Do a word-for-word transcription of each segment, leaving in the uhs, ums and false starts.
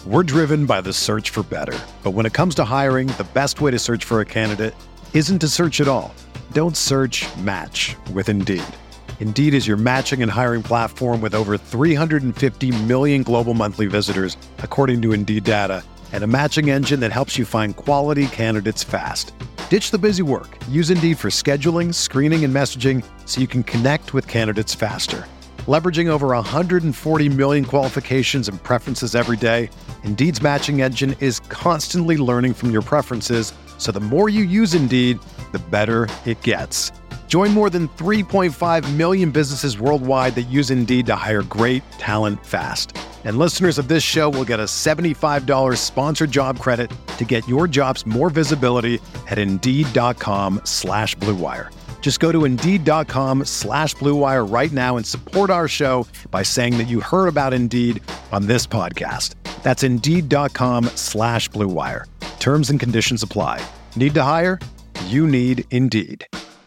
We're driven by the search for better. But when it comes to hiring, the best way to search for a candidate isn't to search at all. Don't search, match with Indeed. Indeed is your matching and hiring platform with over three hundred fifty million global monthly visitors, according to Indeed data, and a matching engine that helps you find quality candidates fast. Ditch the busy work. Use Indeed for scheduling, screening, and messaging so you can connect with candidates faster. Leveraging over one hundred forty million qualifications and preferences every day, Indeed's matching engine is constantly learning from your preferences, so the more you use Indeed, the better it gets. Join more than three point five million businesses worldwide that use Indeed to hire great talent fast. And listeners of this show will get a seventy-five dollars sponsored job credit to get your jobs more visibility at Indeed.com slash Blue Wire. Just go to Indeed.com slash Blue Wire right now and support our show by saying that you heard about Indeed on this podcast. That's Indeed.com slash Blue Wire. Terms and conditions apply. Need to hire? You need Indeed.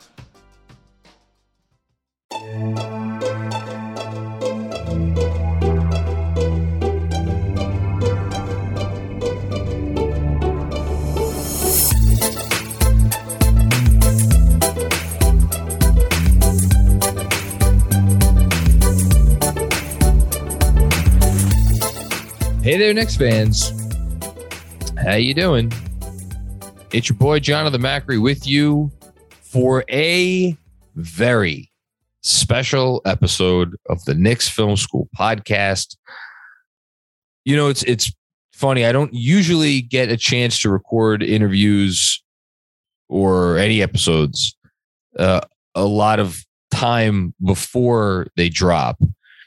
Hey there, Knicks fans. How you doing? It's your boy, Jonathan Macri, with you for a very special episode of the Knicks Film School podcast. You know, it's it's funny. I don't usually get a chance to record interviews or any episodes uh, a lot of time before they drop.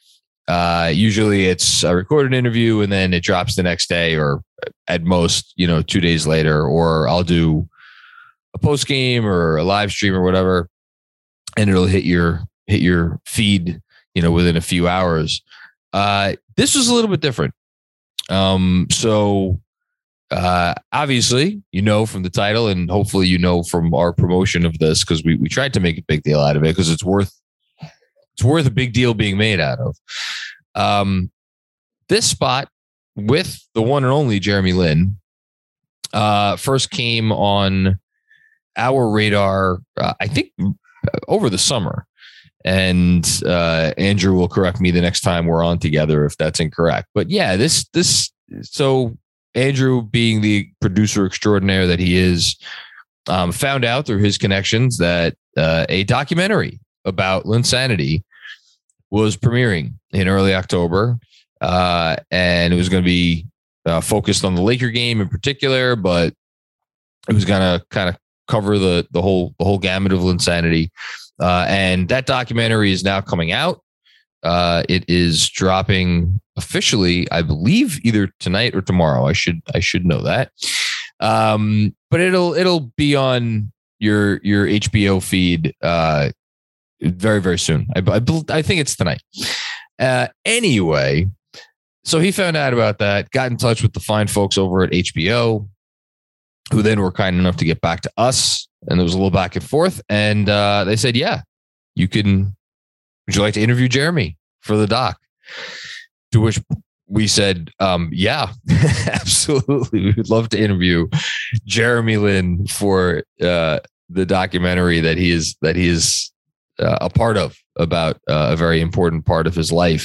Uh, usually it's a recorded interview and then it drops the next day, or at most, you know, two days later, or I'll do a post game or a live stream or whatever, and it'll hit your, hit your feed, you know, within a few hours. Uh, this was a little bit different. Um, so, uh, obviously, you know, from the title, and hopefully, you know, from our promotion of this, cause we, we tried to make a big deal out of it, cause it's worth, it's worth a big deal being made out of. Um, this spot with the one and only Jeremy Lin uh, first came on our radar, uh, I think, over the summer. And uh, Andrew will correct me the next time we're on together if that's incorrect. But yeah, this this so Andrew, being the producer extraordinaire that he is, um, found out through his connections that uh, a documentary about Linsanity was premiering in early October, uh, and it was going to be uh, focused on the Laker game in particular, but it was going to kind of cover the the whole the whole gamut of Linsanity. Uh, and that documentary is now coming out. Uh, it is dropping officially, I believe, either tonight or tomorrow. I should I should know that. Um, but it'll it'll be on your your H B O feed uh, very very soon. I, I I think it's tonight. Uh, anyway, so he found out about that, got in touch with the fine folks over at H B O, who then were kind enough to get back to us. And there was a little back and forth. And uh, they said, yeah, you can. Would you like to interview Jeremy for the doc? To which we said, um, yeah, absolutely. We would love to interview Jeremy Lin for uh, the documentary that he is that he is uh, a part of about uh, a very important part of his life.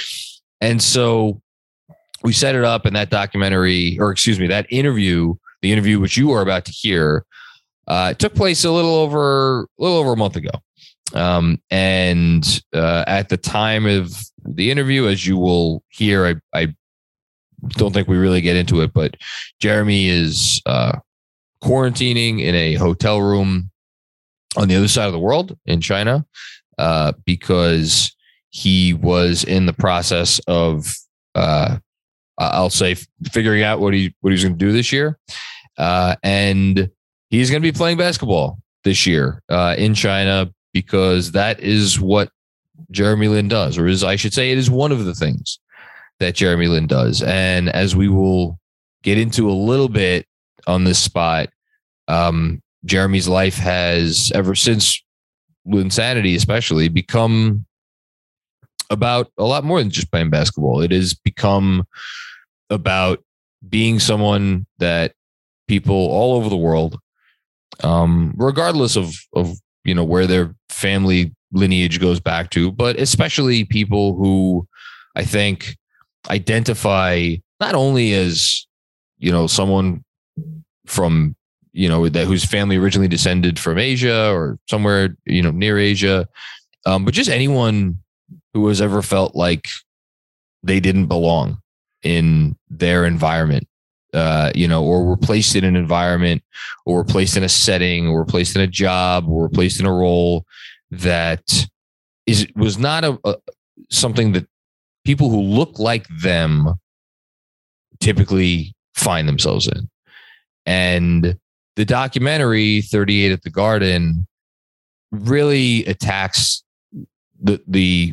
And so we set it up, and that documentary, or excuse me, that interview, the interview which you are about to hear, Uh, it took place a little over a little over a month ago. Um, and uh, at the time of the interview, as you will hear, I, I don't think we really get into it, but Jeremy is uh, quarantining in a hotel room on the other side of the world in China uh, because he was in the process of, uh, I'll say, figuring out what he what he's going to do this year. Uh, and He's going to be playing basketball this year uh, in China because that is what Jeremy Lin does, or is I should say it is one of the things that Jeremy Lin does. And as we will get into a little bit on this spot, um, Jeremy's life has, ever since Linsanity especially, become about a lot more than just playing basketball. It has become about being someone that people all over the world, um, regardless of, of, you know, where their family lineage goes back to, but especially people who I think identify not only as, you know, someone from, you know, that whose family originally descended from Asia or somewhere, you know, near Asia, um, but just anyone who has ever felt like they didn't belong in their environment, uh, you know, or were placed in an environment, or were placed in a setting, or were placed in a job, or were placed in a role that is was not a, a something that people who look like them typically find themselves in. And the documentary thirty-eight at the Garden really attacks the the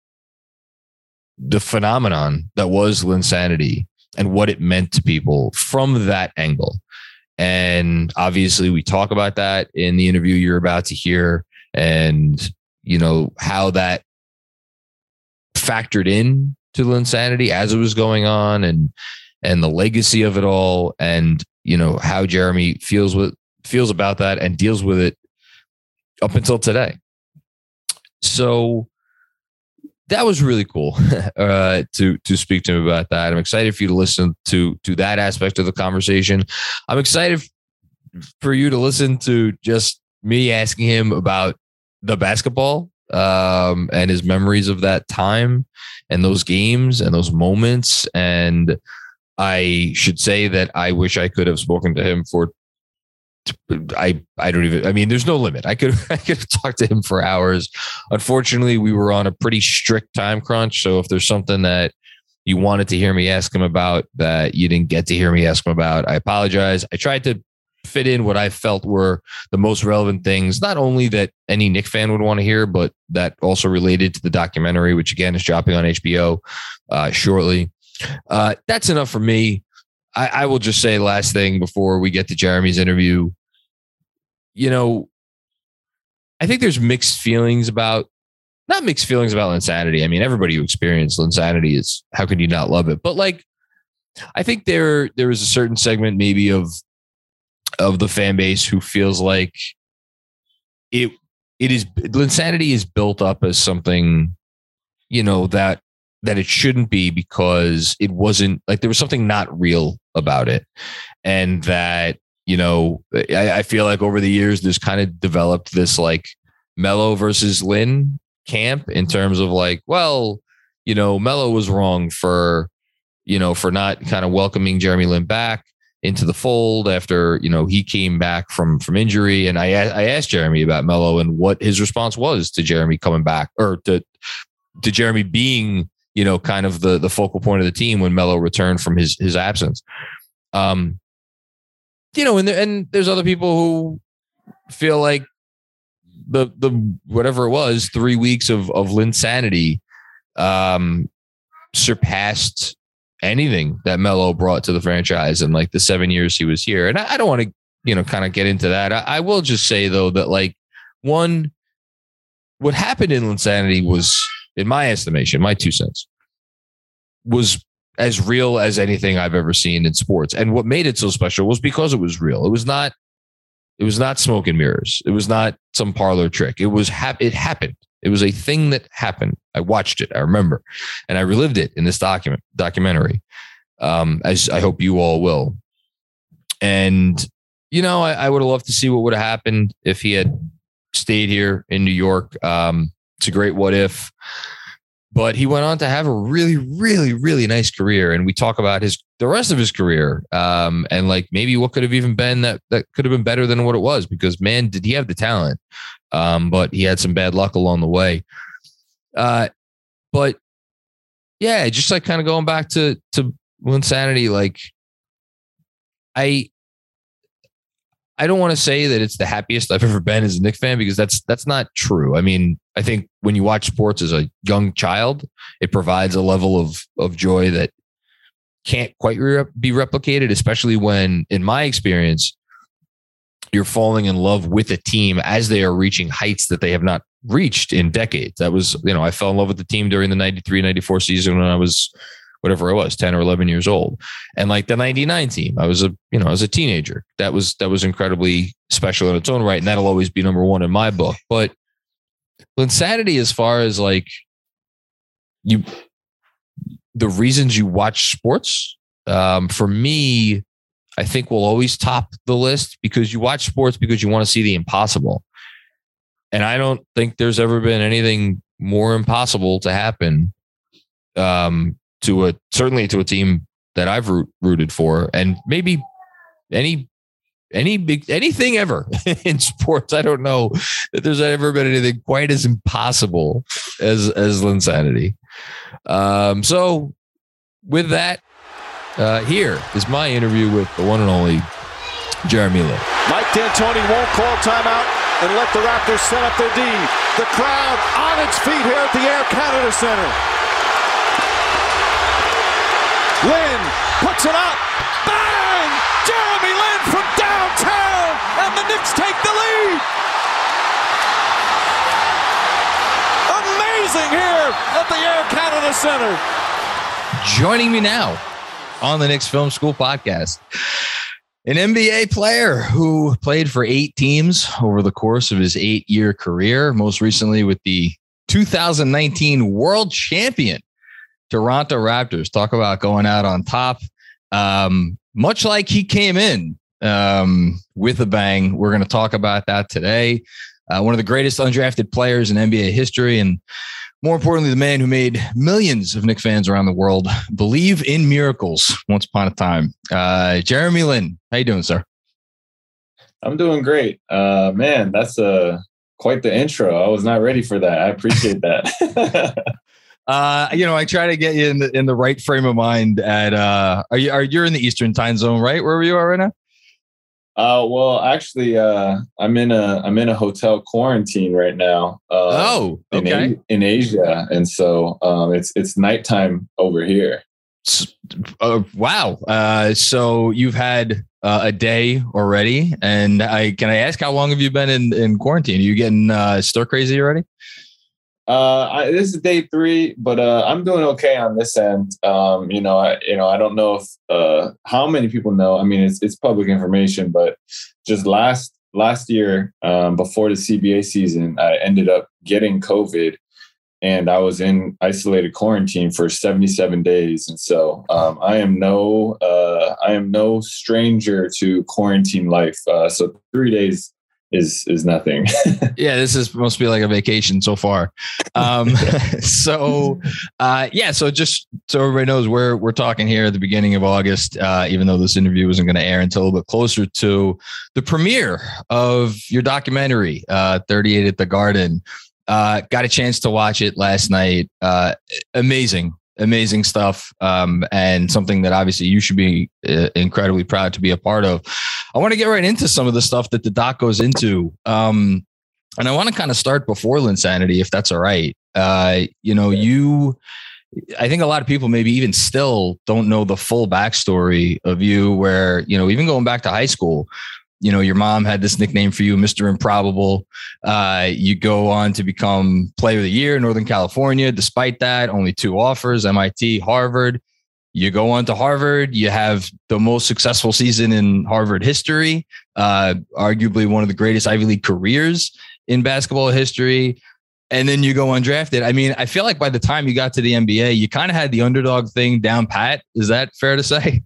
the phenomenon that was Linsanity and what it meant to people from that angle. And obviously we talk about that in the interview you're about to hear, and you know how that factored in to Linsanity as it was going on, and and the legacy of it all, and you know how Jeremy feels with feels about that and deals with it up until today. So that was really cool uh, to to speak to him about that. I'm excited for you to listen to to that aspect of the conversation. I'm excited for you to listen to just me asking him about the basketball um, and his memories of that time and those games and those moments. And I should say that I wish I could have spoken to him for. I I don't even. I mean, there's no limit. I could I could have talked to him for hours. Unfortunately, we were on a pretty strict time crunch. So if there's something that you wanted to hear me ask him about that you didn't get to hear me ask him about, I apologize. I tried to fit in what I felt were the most relevant things, not only that any Knick fan would want to hear, but that also related to the documentary, which again is dropping on H B O uh, shortly. Uh, that's enough for me. I, I will just say last thing before we get to Jeremy's interview. You know, I think there's mixed feelings about, not mixed feelings about Linsanity. I mean, everybody who experienced Linsanity is, how could you not love it? But like, I think there there is a certain segment maybe of of the fan base who feels like it it is Linsanity is built up as something, you know, that that it shouldn't be, because it wasn't, like, there was something not real about it. And that, you know, I, I feel like over the years, there's kind of developed this like Melo versus Lin camp in terms of like, well, you know, Melo was wrong for, you know, for not kind of welcoming Jeremy Lin back into the fold after, you know, he came back from, from injury. And I, I asked Jeremy about Melo and what his response was to Jeremy coming back, or to, to Jeremy being, you know, kind of the, the focal point of the team when Melo returned from his, his absence. Um, you know, and there, and there's other people who feel like the, the, whatever it was, three weeks of, of Linsanity, um, surpassed anything that Melo brought to the franchise in like the seven years he was here. And I, I don't want to, you know, kind of get into that. I, I will just say though, that like, one, what happened in Linsanity was, in my estimation, my two cents, was as real as anything I've ever seen in sports. And what made it so special was because it was real. It was not, it was not smoke and mirrors. It was not some parlor trick. It was, hap- it happened. It was a thing that happened. I watched it. I remember, and I relived it in this document documentary, um, as I hope you all will. And, you know, I, I would have loved to see what would have happened if he had stayed here in New York. Um, it's a great what if. But he went on to have a really, really, really nice career. And we talk about his the rest of his career, um, and like maybe what could have even been that that could have been better than what it was, because, man, did he have the talent. Um, but he had some bad luck along the way. Uh, but yeah, just like kind of going back to to Linsanity, like I I don't want to say that it's the happiest I've ever been as a Knicks fan, because that's that's not true. I mean, I think when you watch sports as a young child, it provides a level of of joy that can't quite re- be replicated, especially when, in my experience, you're falling in love with a team as they are reaching heights that they have not reached in decades. That was, you know, I fell in love with the team during the ninety-three ninety-four season when I was whatever I was, ten or eleven years old. And like the ninety-nine team, I was a, you know, I was a teenager. That was, that was incredibly special in its own right. And that'll always be number one in my book. But Linsanity, as far as like you, the reasons you watch sports, um, for me, I think will always top the list, because you watch sports because you want to see the impossible. And I don't think there's ever been anything more impossible to happen, um, to a, certainly to a team that I've root, rooted for, and maybe any, any big, anything ever in sports. I don't know that there's ever been anything quite as impossible as, as Linsanity. Um, so with that, uh, here is my interview with the one and only Jeremy Lin. Mike D'Antoni won't call timeout and let the Raptors set up their D. The crowd on its feet here at the Air Canada Center. Lin puts it up. Bang! Jeremy Lin from downtown, and the Knicks take the lead. Amazing here at the Air Canada Center. Joining me now on the Knicks Film School podcast, an N B A player who played for eight teams over the course of his eight-year career, most recently with the two thousand nineteen World Champion Toronto Raptors. Talk about going out on top. Um, much like he came in um, with a bang. We're going to talk about that today. Uh, one of the greatest undrafted players in N B A history, and more importantly, the man who made millions of Knicks fans around the world believe in miracles once upon a time. Uh, Jeremy Lin, how you doing, sir? I'm doing great. Uh, man, that's a, quite the intro. I was not ready for that. I appreciate that. uh, you know, I try to get you in the in the right frame of mind. At uh, are you are you're in the Eastern time zone, right? Where you are right now? Uh, well, actually, uh, I'm in a I'm in a hotel quarantine right now. Uh, oh, okay. In, in Asia, and so um, it's it's nighttime over here. Uh, wow. Uh, so you've had uh, a day already, and I can I ask how long have you been in, in quarantine? Are you getting uh, stir crazy already? Uh, I, this is day three, but uh, I'm doing okay on this end. Um, you know, I you know I don't know if uh, how many people know. I mean, it's it's public information, but just last last year, um, before the C B A season, I ended up getting COVID, and I was in isolated quarantine for seventy-seven days. And so um, I am no uh, I am no stranger to quarantine life. Uh, so three days is is nothing. Yeah, this is must be like a vacation so far. Um, so uh, yeah, so just so everybody knows, we're we're talking here at the beginning of August, uh, even though this interview isn't going to air until a little bit closer to the premiere of your documentary, uh, thirty-eight at the Garden. Uh, got a chance to watch it last night. Uh, amazing. Amazing stuff, um, and something that obviously you should be uh, incredibly proud to be a part of. I want to get right into some of the stuff that the doc goes into, um, and I want to kind of start before Linsanity, if that's all right. Uh, you know, yeah. you. I think a lot of people maybe even still don't know the full backstory of you, where, you know, even going back to high school, you know, your mom had this nickname for you, Mister Improbable. Uh, you go on to become Player of the Year in Northern California. Despite that, only two offers, M I T, Harvard. You go on to Harvard. You have the most successful season in Harvard history, uh, arguably one of the greatest Ivy League careers in basketball history. And then you go undrafted. I mean, I feel like by the time you got to the N B A, you kind of had the underdog thing down pat. Is that fair to say?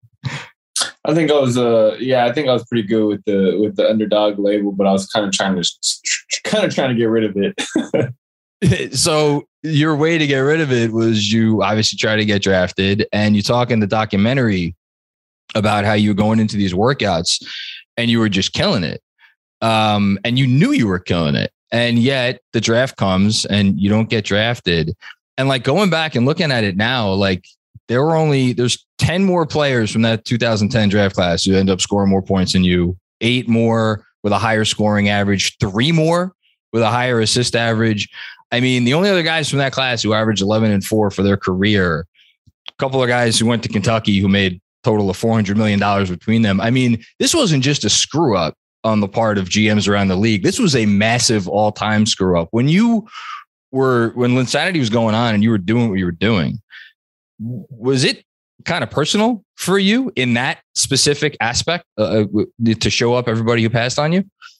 I think I was, uh, yeah, I think I was pretty good with the with the underdog label, but I was kind of trying to kind of trying to get rid of it. So your way to get rid of it was you obviously try to get drafted, and you talk in the documentary about how you were going into these workouts and you were just killing it, um, and you knew you were killing it, and yet the draft comes and you don't get drafted. And like going back and looking at it now, like. There were only, there's ten more players from that two thousand ten draft class who end up scoring more points than you, eight more with a higher scoring average, three more with a higher assist average. I mean, the only other guys from that class who averaged eleven and four for their career, a couple of guys who went to Kentucky who made a total of four hundred million dollars between them. I mean, this wasn't just a screw up on the part of G Ms around the league. This was a massive all time screw up. When you were, when Linsanity was going on and you were doing what you were doing, was it kind of personal for you in that specific aspect uh, to show up everybody who passed on you?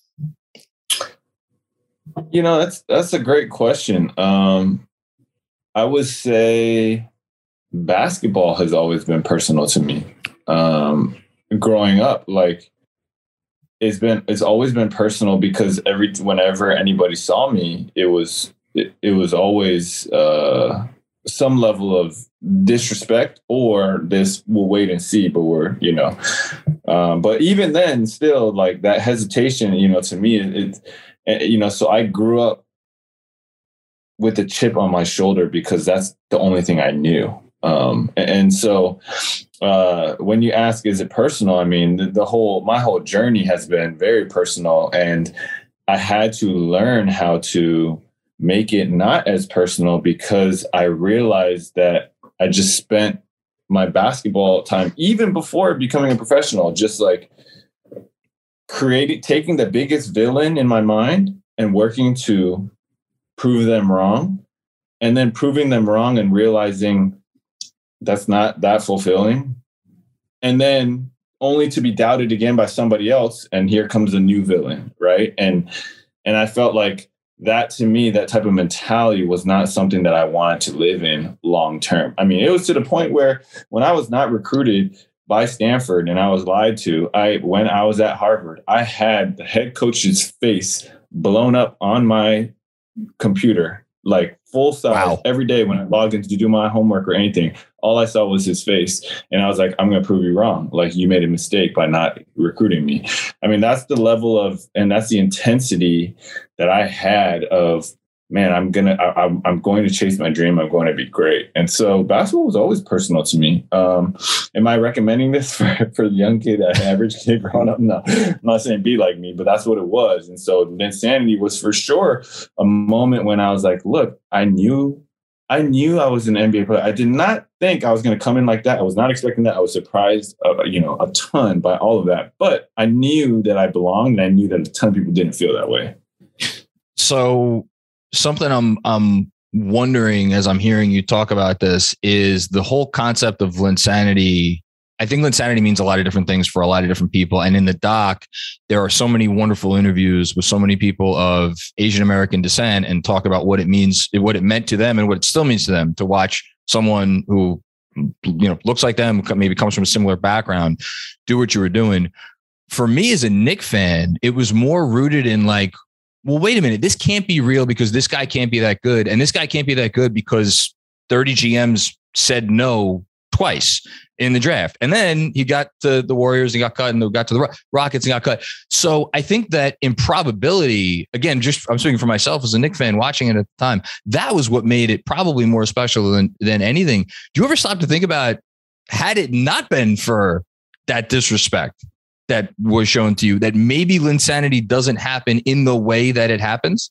You know, that's that's a great question. Um, I would say basketball has always been personal to me. Um, growing up, like it's been, it's always been personal because every whenever anybody saw me, it was it, it was always uh, some level of disrespect or this we'll wait and see, but we're you know. Um, but even then, still like that hesitation, you know, to me, it, it you know. So I grew up with a chip on my shoulder because that's the only thing I knew. Um, and so uh, when you ask, is it personal? I mean, the, the whole, my whole journey has been very personal, and I had to learn how to make it not as personal because I realized that I just spent my basketball time, even before becoming a professional, just like creating, taking the biggest villain in my mind and working to prove them wrong, and then proving them wrong and realizing that's not that fulfilling. And then only to be doubted again by somebody else. And here comes a new villain. Right. And, and I felt like that to me, that type of mentality was not something that I wanted to live in long term. I mean, it was to the point where when I was not recruited by Stanford and I was lied to, I, when I was at Harvard, I had the head coach's face blown up on my computer, like full size. Wow. Every day when I logged in to do my homework or anything, all I saw was his face. And I was like, I'm going to prove you wrong. Like, you made a mistake by not recruiting me. I mean, that's the level of, and that's the intensity that I had of, man, I'm going to, I'm, I'm going to chase my dream. I'm going to be great. And so basketball was always personal to me. Um, am I recommending this for, for the young kid, that average kid growing up? No, I'm not saying be like me, but that's what it was. And so Linsanity was for sure a moment when I was like, look, I knew, I knew I was an N B A player. I did not think I was going to come in like that. I was not expecting that. I was surprised, uh, you know, a ton by all of that, but I knew that I belonged, and I knew that a ton of people didn't feel that way. So, something I'm I'm wondering as I'm hearing you talk about this is the whole concept of Linsanity. I think Linsanity means a lot of different things for a lot of different people. And in the doc, there are so many wonderful interviews with so many people of Asian American descent and talk about what it means, what it meant to them and what it still means to them to watch someone who, you know, looks like them, maybe comes from a similar background, do what you were doing. For me as a Knicks fan, it was more rooted in like, well, wait a minute, this can't be real because this guy can't be that good. And this guy can't be that good because thirty G Ms said no twice in the draft. And then he got to the Warriors and got cut, and got to the Rockets and got cut. So I think that improbability, again, just I'm speaking for myself as a Knicks fan watching it at the time, that was what made it probably more special than, than anything. Do you ever stop to think about, had it not been for that disrespect that was shown to you, that maybe Linsanity doesn't happen in the way that it happens?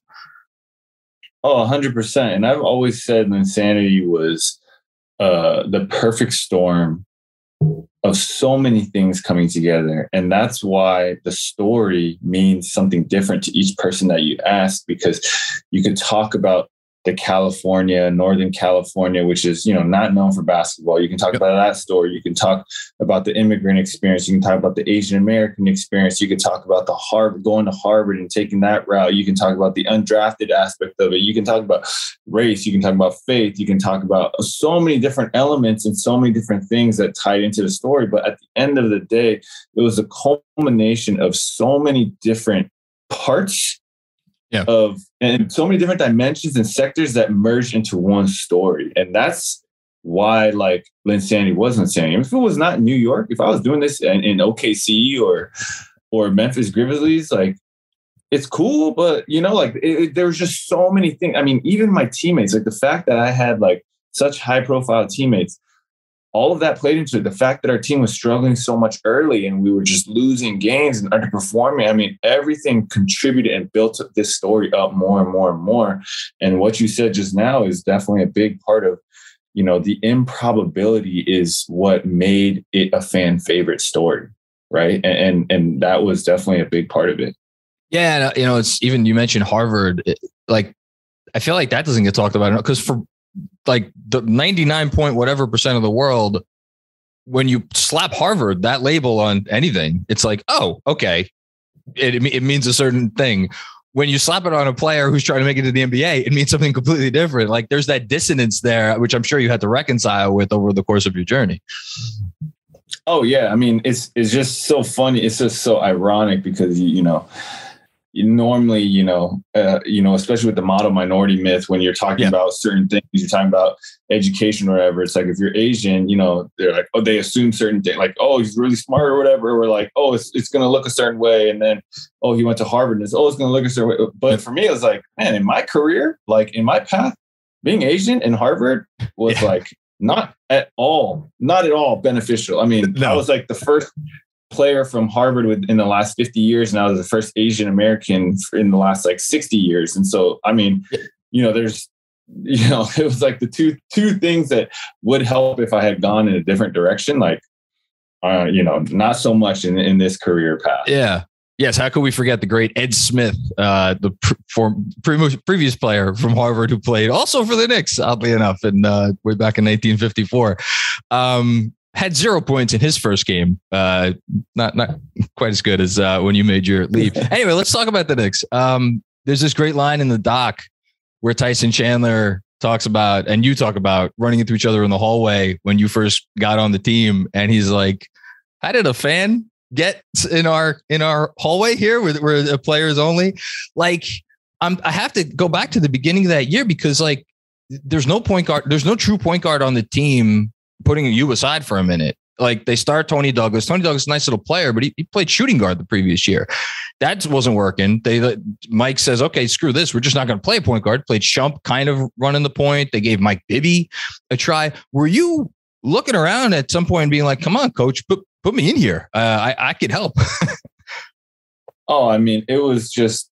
Oh, one hundred percent. And I've always said Linsanity was uh, the perfect storm of so many things coming together. And that's why the story means something different to each person that you ask, because you could talk about the California, Northern California, which is, you know, not known for basketball. You can talk about that story. You can talk about the immigrant experience. You can talk about the Asian American experience. You can talk about the Harvard, going to Harvard and taking that route. You can talk about the undrafted aspect of it. You can talk about race. You can talk about faith. You can talk about so many different elements and so many different things that tied into the story. But at the end of the day, it was a culmination of so many different parts Yeah. of and so many different dimensions and sectors that merged into one story. And that's why like Linsanity was Linsanity. If it was not New York, if I was doing this in, in O K C or or Memphis Grizzlies, like it's cool, but you know, like it, it, there was just so many things. I mean, even my teammates, like the fact that I had like such high profile teammates, all of that played into it. The fact that our team was struggling so much early and we were just losing games and underperforming. I mean, everything contributed and built this story up more and more and more. And what you said just now is definitely a big part of, you know, the improbability is what made it a fan favorite story. Right. And, and, and that was definitely a big part of it. Yeah. You know, it's even, you mentioned Harvard, it, like, I feel like that doesn't get talked about because for like the ninety-nine point whatever percent of the world, when you slap Harvard, that label on anything, it's like, oh, okay. It, it means a certain thing. When you slap it on a player who's trying to make it to the N B A, it means something completely different. Like there's that dissonance there, which I'm sure you had to reconcile with over the course of your journey. Oh yeah. I mean, it's, it's just so funny. It's just so ironic because, you, you know, you normally, you know, uh, you know, especially with the model minority myth, when you're talking yeah. about certain things, you're talking about education or whatever. It's like, if you're Asian, you know, they're like, oh, they assume certain things, like, oh, he's really smart or whatever. Or like, oh, it's, it's going to look a certain way. And then, oh, he went to Harvard and it's, oh, it's going to look a certain way. But for me, it was like, man, in my career, like in my path, being Asian in Harvard was yeah. like not at all, not at all beneficial. I mean, no. I was like the first player from Harvard within the last fifty years. And I was the first Asian American in the last like sixty years. And so, I mean, you know, there's, you know, it was like the two, two things that would help if I had gone in a different direction. Like, uh, you know, not so much in, in this career path. Yeah. Yes. How could we forget the great Ed Smith, uh, the pr- form, pre- previous player from Harvard who played also for the Knicks, oddly enough, and uh, way back in nineteen fifty-four. Um, Had zero points in his first game. Uh, not not quite as good as uh, when you made your leap. Anyway, let's talk about the Knicks. Um, there's this great line in the doc where Tyson Chandler talks about, and you talk about running into each other in the hallway when you first got on the team. And he's like, how did a fan get in our in our hallway here where, where the players only? Like, I'm, I have to go back to the beginning of that year because like there's no point guard. There's no true point guard on the team. Putting you aside for a minute, like they start Tony Douglas. Tony Douglas is a nice little player, but he, he played shooting guard the previous year. That wasn't working. They Mike says, okay, screw this. We're just not going to play a point guard. Played Shump kind of running the point. They gave Mike Bibby a try. Were you looking around at some point and being like, come on, coach, put, put me in here. Uh, I, I could help. Oh, I mean, it was just,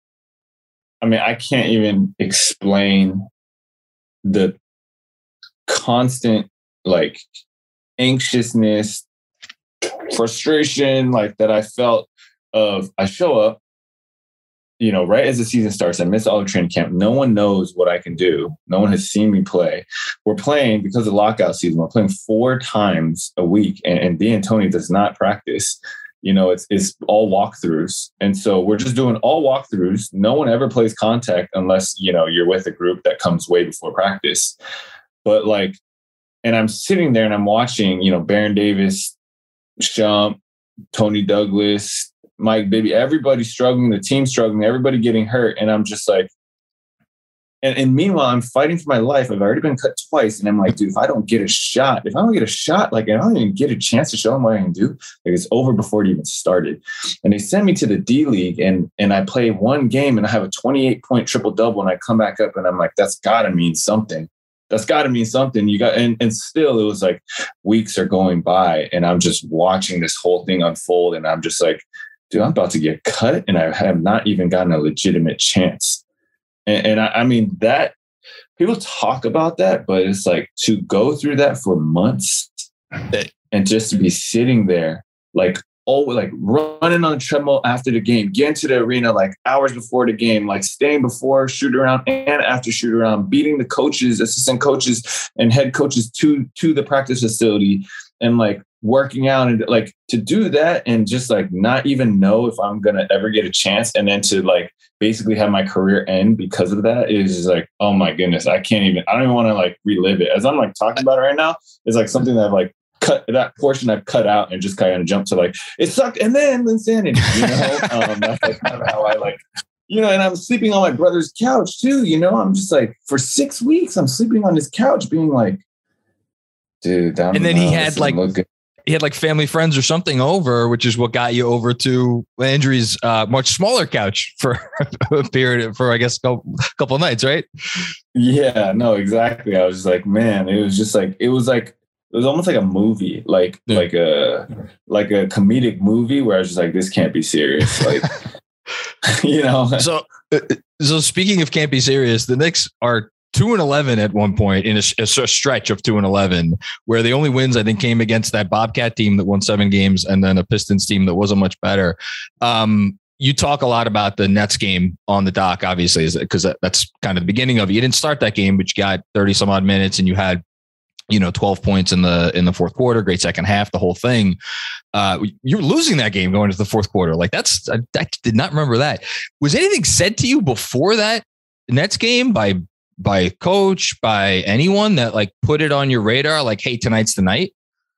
I mean, I can't even explain the constant like anxiousness, frustration, like that I felt of I show up, you know, right as the season starts, I miss all of training camp. No one knows what I can do. No one has seen me play. We're playing because of lockout season. We're playing four times a week and, and D'Antoni does not practice. You know, it's it's all walkthroughs. And so we're just doing all walkthroughs. No one ever plays contact unless, you know, you're with a group that comes way before practice. But like, and I'm sitting there and I'm watching, you know, Baron Davis, Shump, Tony Douglas, Mike Bibby, everybody struggling, the team struggling, everybody getting hurt. And I'm just like, and, and meanwhile, I'm fighting for my life. I've already been cut twice. And I'm like, dude, if I don't get a shot, if I don't get a shot, like I don't even get a chance to show them what I can do, like it's over before it even started. And they send me to the D League and, and I play one game and I have a twenty-eight point triple double. And I come back up and I'm like, that's gotta mean something. That's got to mean something. You got, and, and still it was like weeks are going by and I'm just watching this whole thing unfold. And I'm just like, dude, I'm about to get cut. And I have not even gotten a legitimate chance. And, and I, I mean, that people talk about that, but it's like to go through that for months and just to be sitting there, like, oh, like running on the treadmill after the game, getting to the arena like hours before the game, like staying before shoot around and after shoot around, beating the coaches, assistant coaches and head coaches to, to the practice facility and like working out and like to do that and just like not even know if I'm going to ever get a chance. And then to like basically have my career end because of that is just like, oh my goodness, I can't even, I don't even want to like relive it. As I'm like talking about it right now, it's like something that I've like cut that portion I've cut out and just kind of jump to like, it sucked. And then insanity, you know, um, that's like kind of how I like, you know, and I'm sleeping on my brother's couch too, you know, I'm just like for six weeks, I'm sleeping on his couch being like, dude, I'm, and then he had like, he had like family friends or something over, which is what got you over to Landry's uh, much smaller couch for a period for, I guess, a couple, couple of nights. Right. Yeah, no, exactly. I was just like, man, it was just like, it was like, it was almost like a movie, like, yeah. like a, like a comedic movie where I was just like, this can't be serious. Like, you know? So, so speaking of can't be serious, the Knicks are two and eleven at one point in a, a stretch of two and eleven, where the only wins I think came against that Bobcat team that won seven games and then a Pistons team that wasn't much better. Um, you talk a lot about the Nets game on the doc, obviously, because that's kind of the beginning of it. You didn't start that game, but you got thirty some odd minutes and you had, you know, twelve points in the, in the fourth quarter, great second half, the whole thing. Uh, you're losing that game going into the fourth quarter. Like that's, I, I did not remember that. Was anything said to you before that Nets game by, by coach, by anyone that like put it on your radar? Like, hey, tonight's the night.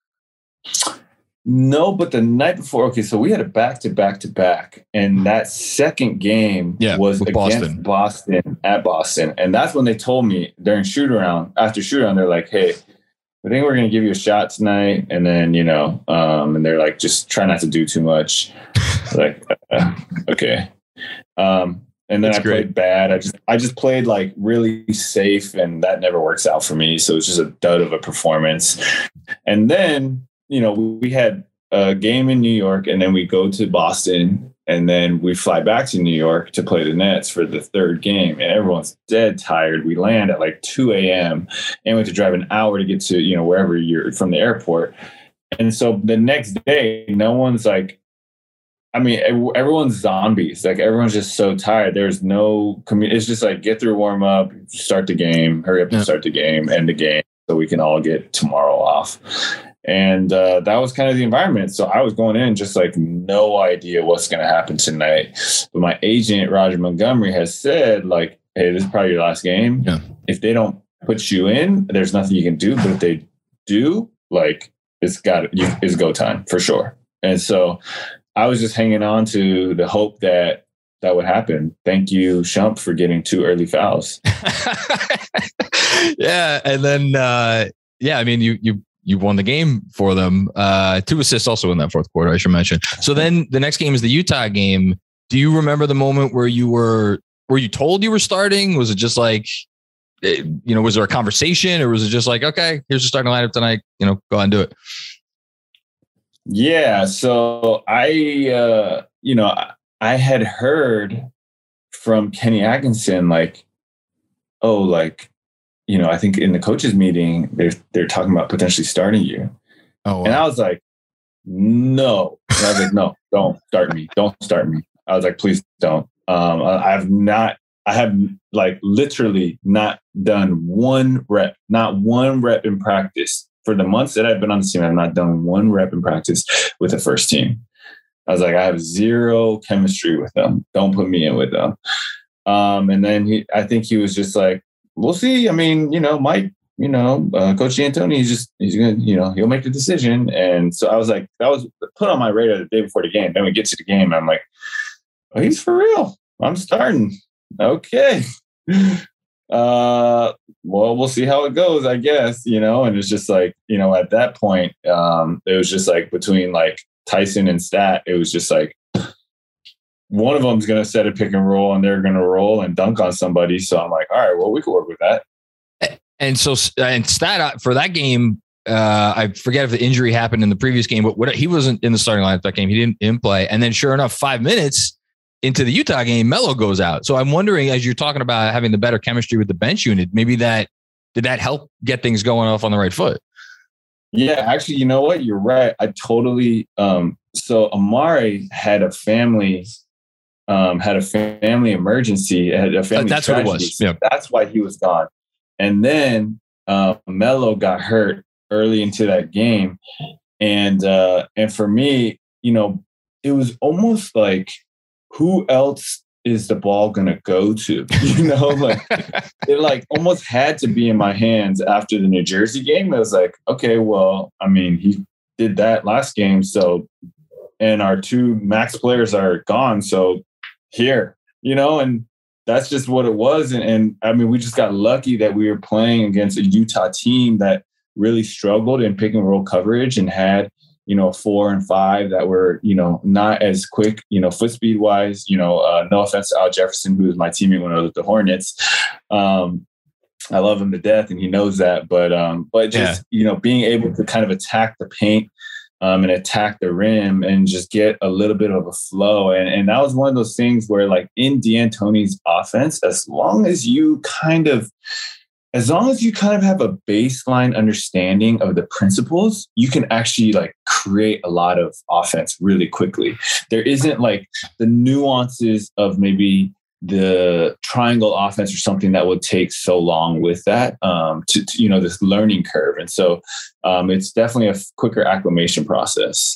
No, but the night before, okay, so we had a back to back to back, and that second game yeah, was against Boston. Boston at Boston. And that's when they told me during shoot around, after shoot around, they're like, hey, I think we're going to give you a shot tonight. And then, you know, um, and they're like, just try not to do too much. Like, uh, okay. Um, and then That's I great. played bad. I just, I just played like really safe, and that never works out for me. So it's just a dud of a performance. And then, you know, we had a game in New York, and then we go to Boston, and then we fly back to New York to play the Nets for the third game, and everyone's dead tired. We land at like two a.m. and we have to drive an hour to get to, you know, wherever you're from the airport. And so the next day, no one's like, I mean, everyone's zombies. Like everyone's just so tired. There's no, commu- it's just like get through warm up, start the game, hurry up and start the game, end the game, so we can all get tomorrow off. And uh, that was kind of the environment. So I was going in just like no idea what's going to happen tonight. But my agent, Roger Montgomery, has said like, hey, this is probably your last game. Yeah. If they don't put you in, there's nothing you can do. But if they do, like it's got it's go time for sure. And so I was just hanging on to the hope that that would happen. Thank you, Shump, for getting two early fouls. yeah. And then, uh, yeah, I mean, you, you, you won the game for them. Uh, two assists also in that fourth quarter, I should mention. So then the next game is the Utah game. Do you remember the moment where you were, were you told you were starting? Was it just like, you know, was there a conversation, or was it just like, okay, here's the starting lineup tonight, you know, go ahead and do it? Yeah. So I, uh, you know, I, I had heard from Kenny Atkinson, like, oh, like, you know, I think in the coaches meeting, they're, they're talking about potentially starting you. Oh, wow. And I was like, no. And I was like, no, don't start me. Don't start me. I was like, please don't. Um, I have not, I have like literally not done one rep, not one rep in practice. For the months that I've been on the team, I've not done one rep in practice with the first team. I was like, I have zero chemistry with them. Don't put me in with them. Um, and then he, I think he was just like, we'll see. I mean, you know, Mike, you know, uh, Coach D'Antoni, he's just, he's going to, you know, he'll make the decision. And so I was like, that was put on my radar the day before the game. Then we get to the game, and I'm like, oh, he's for real. I'm starting. Okay. Uh, well, we'll see how it goes, I guess, you know. And it's just like, you know, at that point, um, it was just like between like Tyson and Stat, it was just like one of them's going to set a pick and roll, and they're going to roll and dunk on somebody. So I'm like, all right, well, we can work with that. And so, and Stat for that game, uh, I forget if the injury happened in the previous game, but what, he wasn't in the starting lineup that game. He didn't, didn't play. And then sure enough, five minutes into the Utah game, Melo goes out. So I'm wondering, as you're talking about having the better chemistry with the bench unit, maybe that, did that help get things going off on the right foot? Yeah, actually, you know what? You're right. I totally, um, so Amari had a family, um, had a family emergency, had a family That's tragedy. what it was. Yeah. That's why he was gone. And then uh, Melo got hurt early into that game. And, uh, and for me, you know, it was almost like, who else is the ball going to go to? You know, like it like almost had to be in my hands after the New Jersey game. It was like, okay, well, I mean, he did that last game. So, and our two max players are gone. So here, you know, and that's just what it was. And, and I mean, we just got lucky that we were playing against a Utah team that really struggled in pick and roll coverage and had, you know, four and five that were, you know, not as quick, you know, foot speed wise, you know, uh, no offense to Al Jefferson, who was my teammate when I was with the Hornets. Um, I love him to death, and he knows that. But, um, but just, yeah. you know, being able to kind of attack the paint um, and attack the rim and just get a little bit of a flow. And, and that was one of those things where, like, in D'Antoni's offense, as long as you kind of as long as you kind of have a baseline understanding of the principles, you can actually like create a lot of offense really quickly. There isn't like the nuances of maybe the triangle offense or something that would take so long with that, um, to, to, you know, this learning curve. And so um, it's definitely a quicker acclimation process.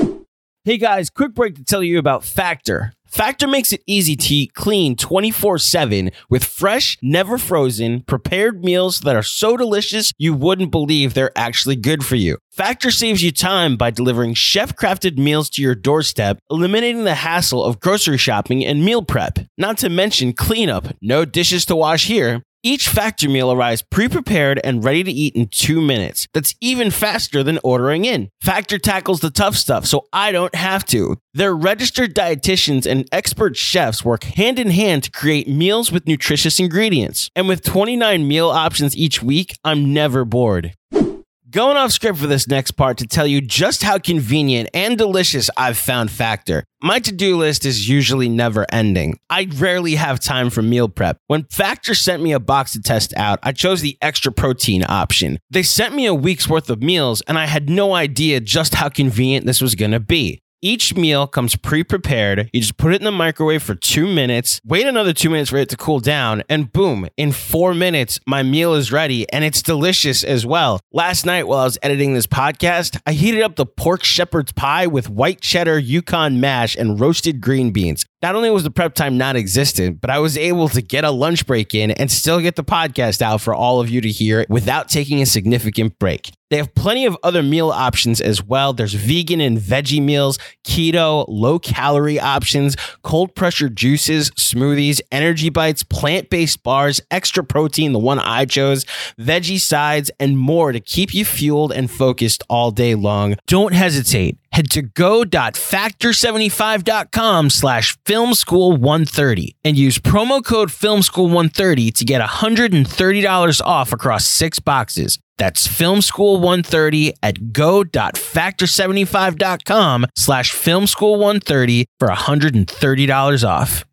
Hey guys, quick break to tell you about Factor. Factor makes it easy to eat clean twenty-four seven with fresh, never frozen, prepared meals that are so delicious you wouldn't believe they're actually good for you. Factor saves you time by delivering chef-crafted meals to your doorstep, eliminating the hassle of grocery shopping and meal prep. Not to mention cleanup, no dishes to wash here. Each Factor meal arrives pre-prepared and ready to eat in two minutes. That's even faster than ordering in. Factor tackles the tough stuff, so I don't have to. Their registered dietitians and expert chefs work hand in hand to create meals with nutritious ingredients. And with twenty-nine meal options each week, I'm never bored. Going off script for this next part to tell you just how convenient and delicious I've found Factor. My to-do list is usually never ending. I rarely have time for meal prep. When Factor sent me a box to test out, I chose the extra protein option. They sent me a week's worth of meals, and I had no idea just how convenient this was going to be. Each meal comes pre-prepared. You just put it in the microwave for two minutes, wait another two minutes for it to cool down, and boom, in four minutes, my meal is ready, and it's delicious as well. Last night, while I was editing this podcast, I heated up the pork shepherd's pie with white cheddar Yukon mash and roasted green beans. Not only was the prep time non-existent, but I was able to get a lunch break in and still get the podcast out for all of you to hear without taking a significant break. They have plenty of other meal options as well. There's vegan and veggie meals, keto, low-calorie options, cold-pressure juices, smoothies, energy bites, plant-based bars, extra protein, the one I chose, veggie sides, and more to keep you fueled and focused all day long. Don't hesitate. Head to go.factor seventy-five dot com slash film school one thirty and use promo code film school one thirty to get one hundred thirty dollars off across six boxes. That's film school one thirty at go.factor seventy-five dot com slash film school one thirty for one hundred thirty dollars off.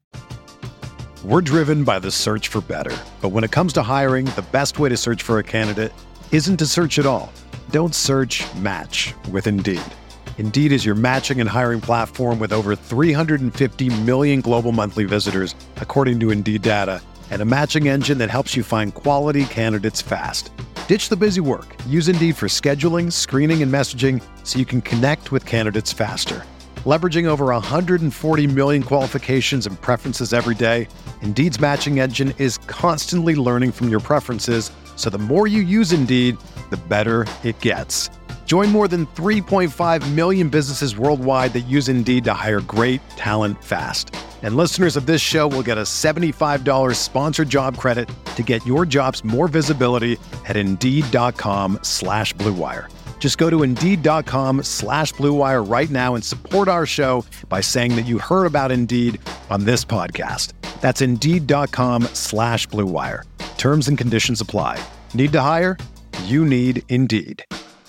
We're driven by the search for better. But when it comes to hiring, the best way to search for a candidate isn't to search at all. Don't search, match with Indeed. Indeed is your matching and hiring platform with over three hundred fifty million global monthly visitors, according to Indeed data, and a matching engine that helps you find quality candidates fast. Ditch the busy work. Use Indeed for scheduling, screening, and messaging so you can connect with candidates faster. Leveraging over one hundred forty million qualifications and preferences every day, Indeed's matching engine is constantly learning from your preferences, so the more you use Indeed, the better it gets. Join more than three point five million businesses worldwide that use Indeed to hire great talent fast. And listeners of this show will get a seventy-five dollars sponsored job credit to get your jobs more visibility at Indeed.com slash Blue Wire. Just go to Indeed.com slash Blue Wire right now and support our show by saying that you heard about Indeed on this podcast. That's Indeed.com slash Blue Wire. Terms and conditions apply. Need to hire? You need Indeed.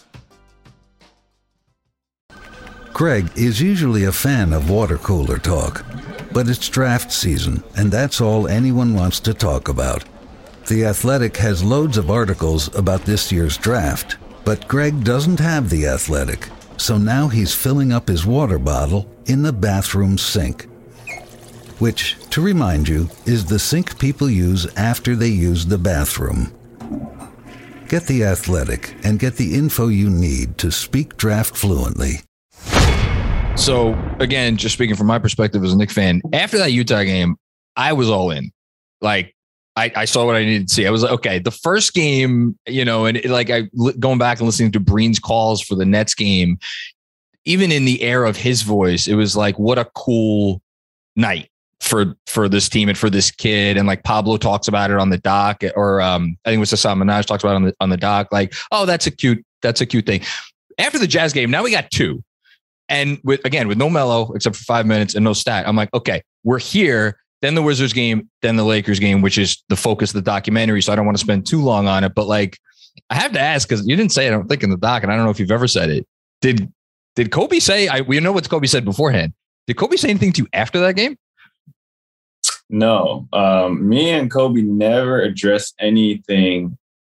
Greg is usually a fan of water cooler talk, but it's draft season, and that's all anyone wants to talk about. The Athletic has loads of articles about this year's draft, but Greg doesn't have The Athletic, so now he's filling up his water bottle in the bathroom sink. Which, to remind you, is the sink people use after they use the bathroom. Get The Athletic and get the info you need to speak draft fluently. So again, just speaking from my perspective as a Knicks fan, after that Utah game, I was all in. Like I, I saw what I needed to see. I was like, okay, the first game, you know, and it, like I going back and listening to Breen's calls for the Nets game, even in the air of his voice, it was like, what a cool night for, for this team and for this kid. And like Pablo talks about it on the doc, or um, I think it was Hasan Minhaj talks about it on the, on the doc, like, oh, that's a cute, that's a cute thing. After the Jazz game, now we got two. And with, again, with no Melo, except for five minutes and no stat, I'm like, okay, we're here. Then the Wizards game, then the Lakers game, which is the focus of the documentary. So I don't want to spend too long on it. But like, I have to ask, because you didn't say it, I don't think, in the doc, and I don't know if you've ever said it. Did did Kobe say, I we know what Kobe said beforehand. Did Kobe say anything to you after that game? No. Um, me and Kobe never addressed anything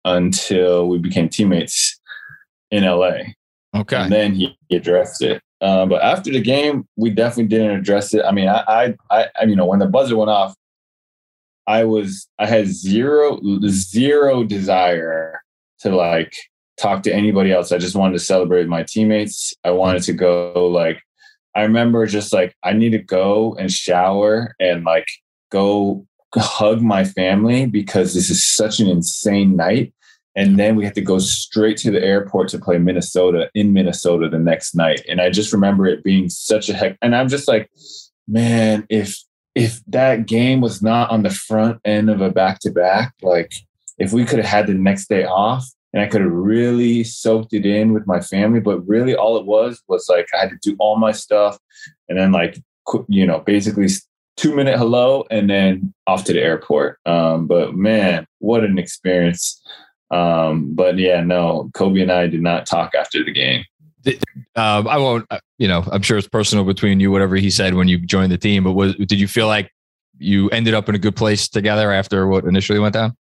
until we became teammates in L A. Okay. And then he, he addressed it. Uh, but after the game, we definitely didn't address it. I mean, I, I, I, I, you know, when the buzzer went off, I was, I had zero, zero desire to like talk to anybody else. I just wanted to celebrate my teammates. I wanted to go like, I remember just like, I need to go and shower and like go hug my family because this is such an insane night. And then we had to go straight to the airport to play Minnesota in Minnesota the next night. And I just remember it being such a heck. And I'm just like, man, if, if that game was not on the front end of a back-to-back, like if we could have had the next day off and I could have really soaked it in with my family, but really all it was, was like, I had to do all my stuff and then like, you know, basically two minute hello and then off to the airport. Um, but man, what an experience. Um, but yeah, no, Kobe and I did not talk after the game. Uh, I won't, you know, I'm sure it's personal between you, whatever he said when you joined the team, but was, did you feel like you ended up in a good place together after what initially went down?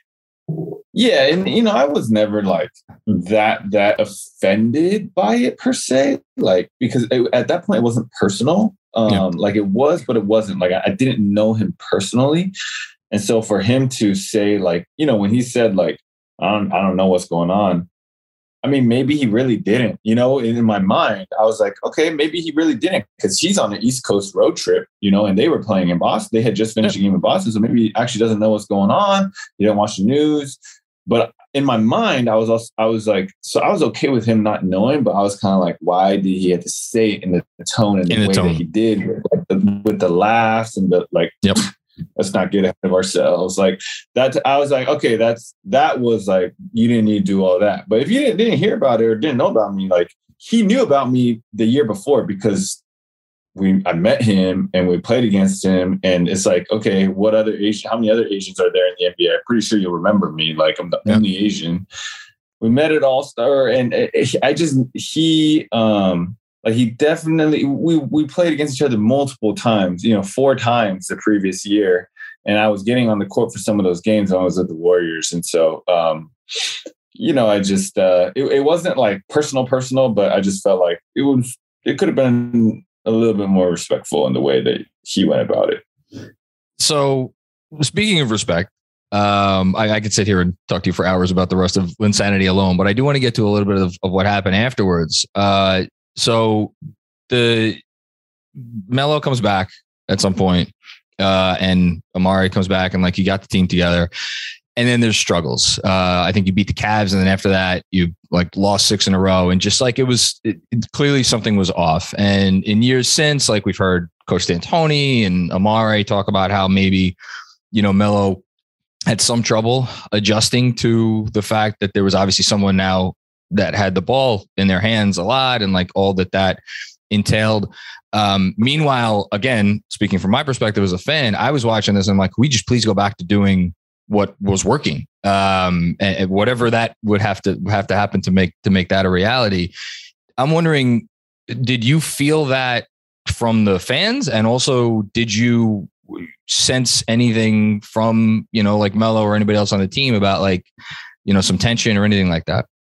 Yeah. And, you know, I was never like that, that offended by it per se, like, because it, at that point it wasn't personal. Um, yeah. Like it was, but it wasn't like, I, I didn't know him personally. And so for him to say like, you know, when he said like, I don't, I don't know what's going on. I mean, maybe he really didn't, you know, in my mind, I was like, okay, maybe he really didn't because he's on the East Coast road trip, you know, and they were playing in Boston. They had just finished a game in Boston. So maybe he actually doesn't know what's going on. He didn't watch the news. But in my mind, I was also, I was like, so I was okay with him not knowing, but I was kind of like, why did he have to say it in the tone and the, the way tone. that he did with, like, the, with the laughs and the like, yep. Let's not get ahead of ourselves. Like that, I was like, okay, that's, that was like, you didn't need to do all that. But if you didn't, didn't hear about it or didn't know about me, like he knew about me the year before because we, I met him and we played against him. And it's like, okay, what other Asian, how many other Asians are there in the N B A? I'm pretty sure you'll remember me. Like I'm the yeah. only Asian. We met at All-Star and I just, he, um, Like he definitely, we we played against each other multiple times, you know, four times the previous year. And I was getting on the court for some of those games when I was with the Warriors. And so, um, you know, I just, uh, it, it wasn't like personal, personal, but I just felt like it was, it could have been a little bit more respectful in the way that he went about it. So speaking of respect, um, I, I could sit here and talk to you for hours about the rest of Linsanity alone, but I do want to get to a little bit of, of what happened afterwards. Uh, So the Melo comes back at some point, uh, and Amari comes back and like you got the team together and then there's struggles. Uh, I think you beat the Cavs and then after that you like lost six in a row and just like it was it, it, clearly something was off. And in years since, like we've heard Coach D'Antoni and Amari talk about how maybe, you know, Melo had some trouble adjusting to the fact that there was obviously someone now that had the ball in their hands a lot and like all that that entailed. Um, meanwhile, again, speaking from my perspective as a fan, I was watching this and I'm like, we just please go back to doing what was working. Um, and, and whatever that would have to have to happen to make, to make that a reality. I'm wondering, did you feel that from the fans? And also did you sense anything from, you know, like Melo or anybody else on the team about like, you know, some tension or anything like that?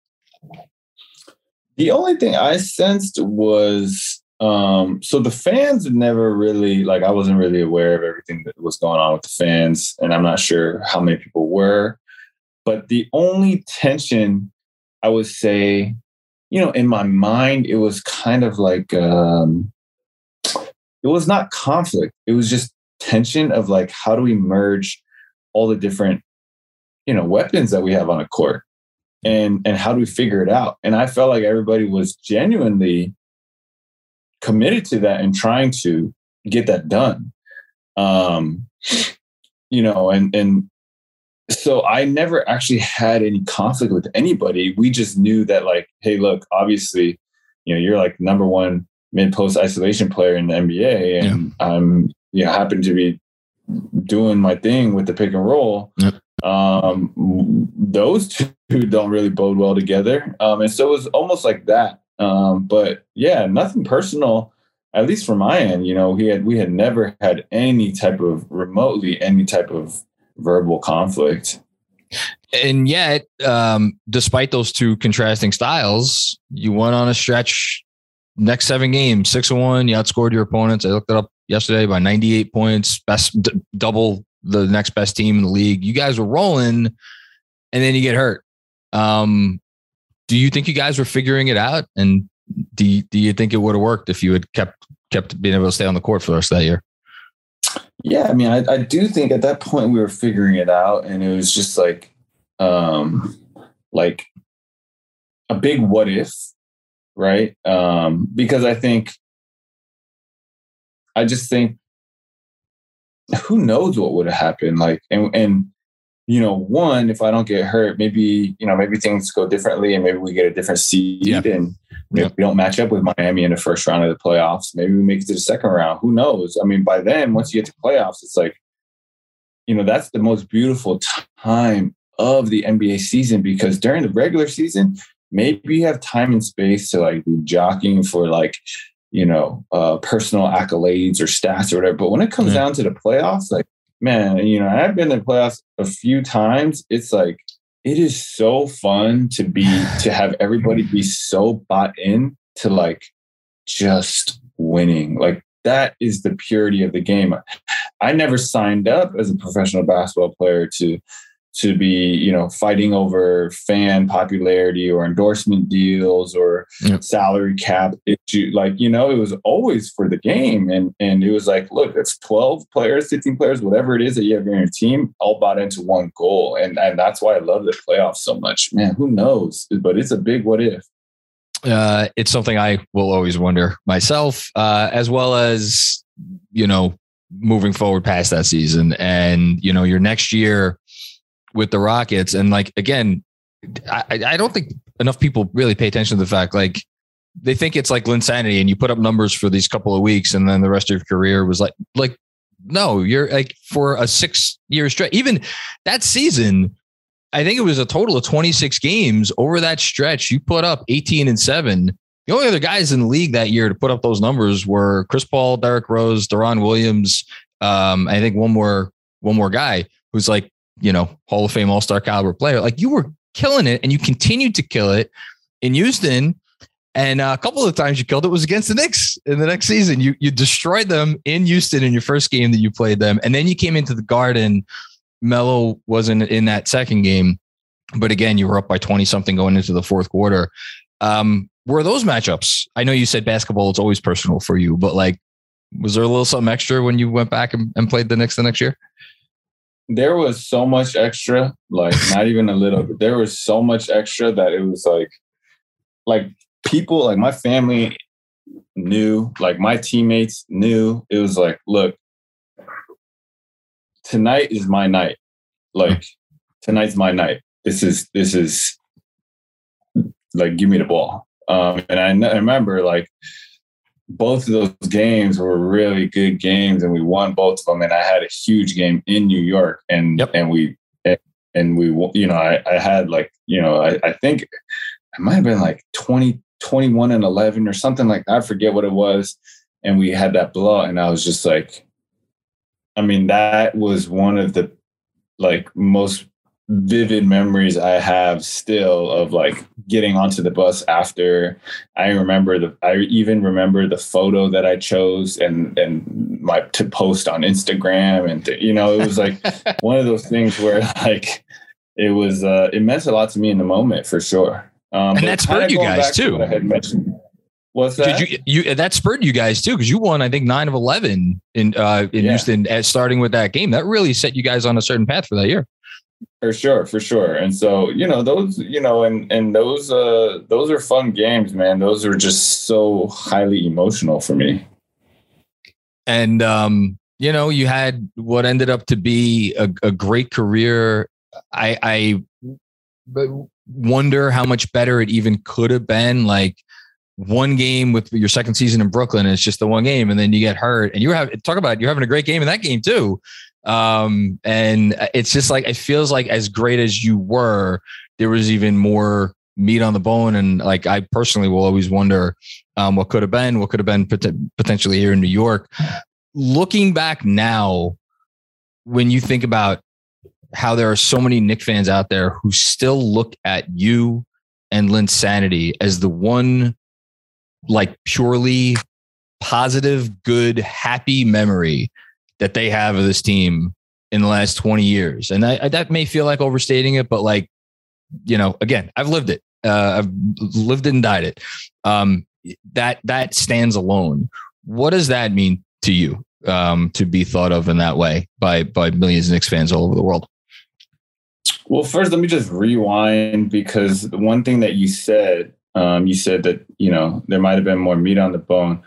The only thing I sensed was, um, so the fans never really, like, I wasn't really aware of everything that was going on with the fans, and I'm not sure how many people were. But the only tension, I would say, you know, in my mind, it was kind of like, um, it was not conflict. It was just tension of like, how do we merge all the different, you know, weapons that we have on a court? And and how do we figure it out? And I felt like everybody was genuinely committed to that and trying to get that done. Um, you know, and and so I never actually had any conflict with anybody. We just knew that like, hey, look, obviously, you know, you're like number one mid-post isolation player in the N B A. And yeah. I'm, you know, happen to be doing my thing with the pick and roll. Yep. Um, those two don't really bode well together. Um, and so it was almost like that. Um, but yeah, nothing personal, at least from my end. You know, we had, we had never had any type of remotely any type of verbal conflict. And yet, um, despite those two contrasting styles, you went on a stretch. Next seven games, six and one. You outscored your opponents. I looked it up yesterday by ninety-eight points, best d- double the next best team in the league. You guys were rolling, and then you get hurt. Um, do you think you guys were figuring it out? And do you, do you think it would have worked if you had kept kept being able to stay on the court for the rest of that year? Yeah, I mean, I, I do think at that point we were figuring it out, and it was just like, um, like a big what if. Right. Um, because I think, I just think, who knows what would have happened? Like, and, and, you know, one, if I don't get hurt, maybe, you know, maybe things go differently and maybe we get a different seed yeah. and maybe yeah. we don't match up with Miami in the first round of the playoffs. Maybe we make it to the second round. Who knows? I mean, by then, once you get to playoffs, it's like, you know, that's the most beautiful time of the N B A season, because during the regular season, maybe you have time and space to like be jockeying for like, you know, uh, personal accolades or stats or whatever. But when it comes mm-hmm. down to the playoffs, like, man, you know, I've been in the playoffs a few times. It's like, it is so fun to be, to have everybody be so bought in to like just winning. Like, that is the purity of the game. I never signed up as a professional basketball player to, to be, you know, fighting over fan popularity or endorsement deals or yep. salary cap issue. Like, you know, it was always for the game. And, and it was like, look, it's twelve players, fifteen players, whatever it is that you have in your team, all bought into one goal. And, and that's why I love the playoffs so much, man. Who knows? But it's a big what if. Uh, it's something I will always wonder myself, uh, as well as, you know, moving forward past that season and, you know, your next year with the Rockets. And like, again, I, I don't think enough people really pay attention to the fact, like, they think it's like Linsanity and you put up numbers for these couple of weeks and then the rest of your career was like, like, no, you're like for a six year stretch, even that season, I think it was a total of twenty-six games over that stretch. You put up eighteen and seven. The only other guys in the league that year to put up those numbers were Chris Paul, Derrick Rose, Deron Williams. Um, I think one more, one more guy who's like, you know, Hall of Fame All-Star caliber player. Like, you were killing it and you continued to kill it in Houston. And a couple of times you killed it was against the Knicks in the next season. You, you destroyed them in Houston in your first game that you played them. And then you came into the Garden. Melo wasn't in that second game, but again, you were up by twenty something going into the fourth quarter. Um, were those matchups? I know you said basketball is always personal for you, but like, was there a little something extra when you went back and, and played the Knicks the next year? There was so much extra, like not even a little bit. There was so much extra that it was like, like people, like my family knew, like my teammates knew. It was like, look, tonight is my night. Like, tonight's my night. This is, this is like, give me the ball. Um, and I, I remember like, both of those games were really good games and we won both of them. And I had a huge game in New York and, yep. and we, and we, you know, I, I had like, you know, I, I think I might've been like twenty, twenty-one and eleven or something like that. I forget what it was. And we had that blowout and I was just like, I mean, that was one of the like most vivid memories I have still of like getting onto the bus after. I remember the, I even remember the photo that I chose and, and my, to post on Instagram. And, to, you know, it was like one of those things where like, it was, uh, it meant a lot to me in the moment for sure. Um, and that spurred you guys too. I had mentioned. What's that? Did you, you, that spurred you guys too, because you won, I think, nine of eleven in uh, in yeah. Houston, as starting with that game. That really set you guys on a certain path for that year. For sure, for sure. And so, you know, those, you know, and and those uh, those are fun games, man. Those are just so highly emotional for me. And um, you know, you had what ended up to be a, a great career. I, I wonder how much better it even could have been. Like, one game with your second season in Brooklyn, and it's just the one game, and then you get hurt, and you have talk about you're having a great game in that game too. Um, and it's just like, it feels like as great as you were, there was even more meat on the bone. And like, I personally will always wonder um, what could have been, what could have been pot- potentially here in New York. Looking back now, when you think about how there are so many Knicks fans out there who still look at you and Linsanity as the one, like, purely positive, good, happy memory that they have of this team in the last twenty years. And I, I, that may feel like overstating it, but, like, you know, again, I've lived it. Uh, I've lived it and died it. Um, that that stands alone. What does that mean to you, um, to be thought of in that way by by millions of Knicks fans all over the world? Well, first, let me just rewind, because the one thing that you said, um, you said that, you know, there might have been more meat on the bone.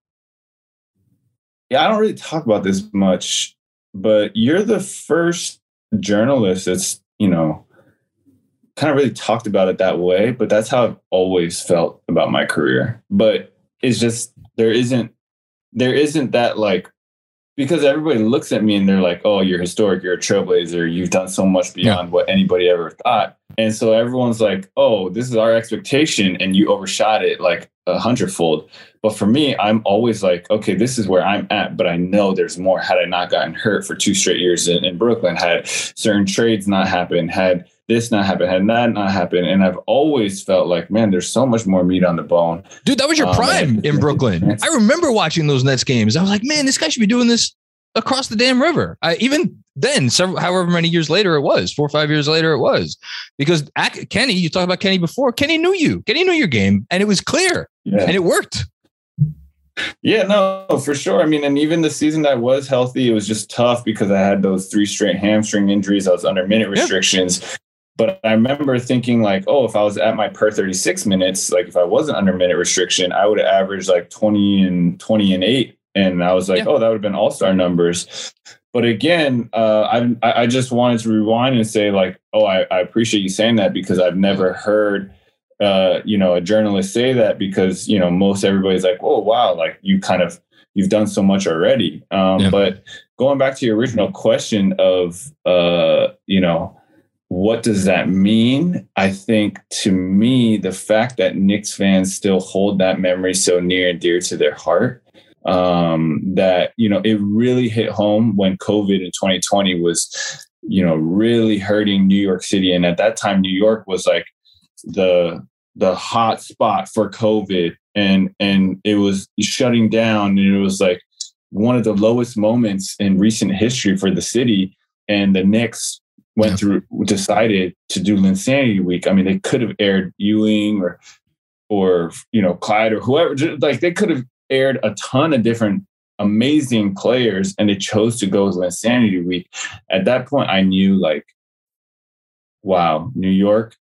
Yeah, I don't really talk about this much, but you're the first journalist that's, you know, kind of really talked about it that way, but that's how I've always felt about my career. But it's just, there isn't, there isn't that, like, because everybody looks at me and they're like, oh, you're historic, you're a trailblazer, you've done so much beyond yeah. what anybody ever thought. And so everyone's like, oh, this is our expectation, and you overshot it like a hundredfold. But for me, I'm always like, okay, this is where I'm at, but I know there's more. Had I not gotten hurt for two straight years in, in Brooklyn, had certain trades not happened, had this not happened, had that not happened. And I've always felt like, man, there's so much more meat on the bone. Dude, that was your um, prime in Brooklyn. I remember watching those Nets games. I was like, man, this guy should be doing this across the damn river. I, even then, several, however many years later it was, four or five years later it was, because Kenny, you talked about Kenny before, Kenny knew you. Kenny knew your game, and it was clear, yeah. and it worked. Yeah, no, for sure. I mean, and even the season that I was healthy, it was just tough because I had those three straight hamstring injuries. I was under minute restrictions. Yep. But I remember thinking, like, oh, if I was at my per thirty-six minutes, like if I wasn't under minute restriction, I would have averaged like twenty and twenty and eight. And I was like, yeah. oh, that would have been all-star numbers. But again, uh, I I just wanted to rewind and say, like, oh, I, I appreciate you saying that, because I've never heard, uh, you know, a journalist say that, because, you know, most everybody's like, oh, wow, like you kind of, you've done so much already. Um, yeah. But going back to your original question of, uh, you know, what does that mean? I think, to me, the fact that Knicks fans still hold that memory so near and dear to their heart, um, that, you know, it really hit home when COVID in twenty twenty was, you know, really hurting New York City. And at that time, New York was like the, the hot spot for COVID, and, and it was shutting down, and it was like one of the lowest moments in recent history for the city. And the Knicks went yeah. through, decided to do Linsanity Week. I mean, they could have aired Ewing or, or, you know, Clyde or whoever, like they could have aired a ton of different amazing players, and they chose to go with Linsanity Week. At that point, I knew, like, wow, New York,